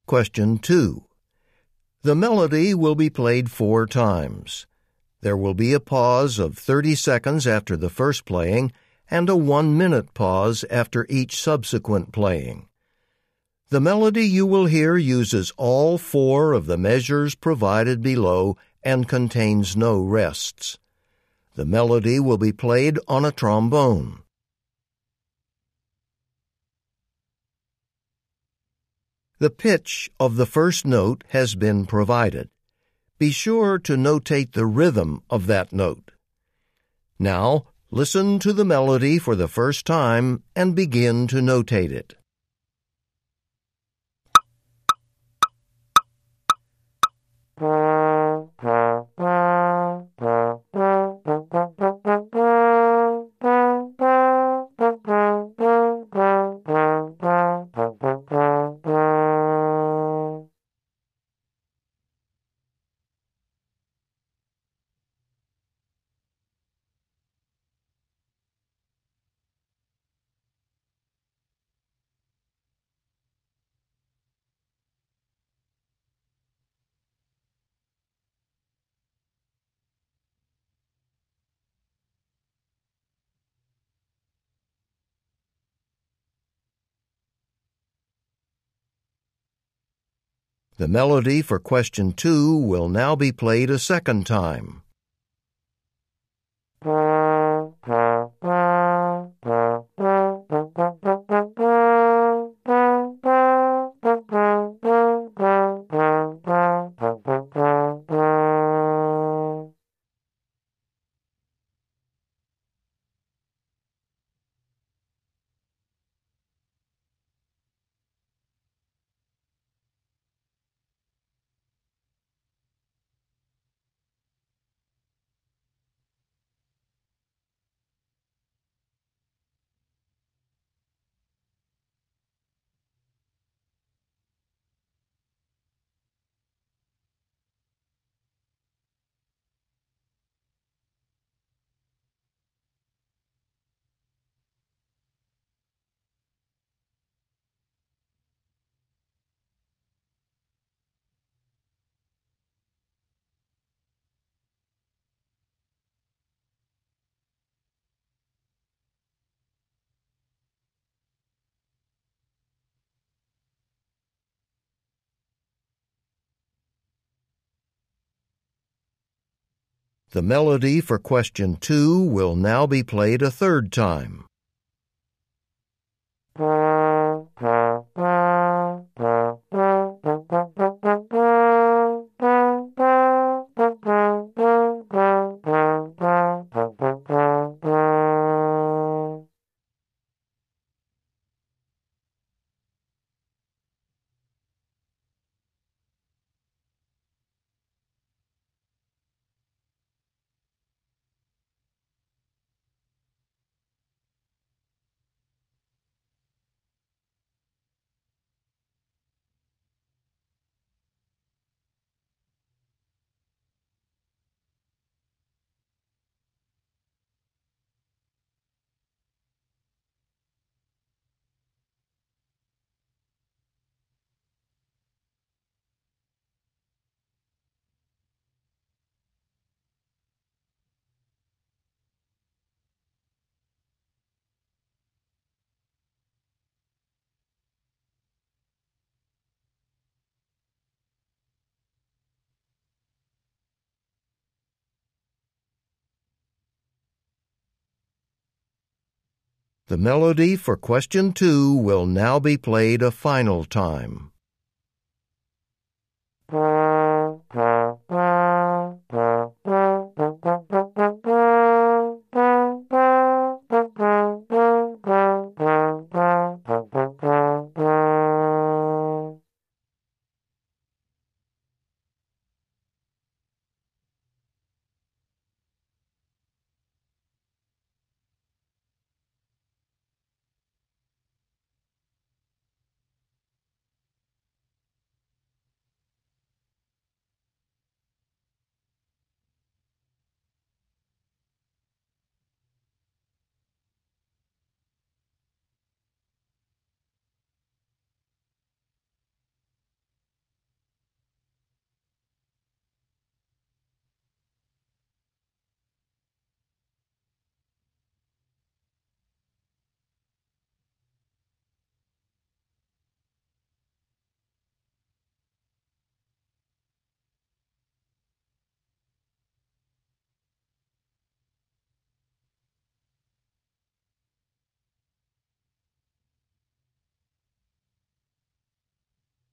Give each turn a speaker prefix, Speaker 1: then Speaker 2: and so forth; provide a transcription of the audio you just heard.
Speaker 1: question 2. The melody will be played 4 times. There will be a pause of 30 seconds after the first playing and a 1-minute pause after each subsequent playing. The melody you will hear uses all 4 of the measures provided below and contains no rests. The melody will be played on a trombone. The pitch of the first note has been provided. Be sure to notate the rhythm of that note. Now, listen to the melody for the first time and begin to notate it. The melody for question 2 will now be played a second time. The melody for question 2 will now be played a third time. The melody for question 2 will now be played a final time.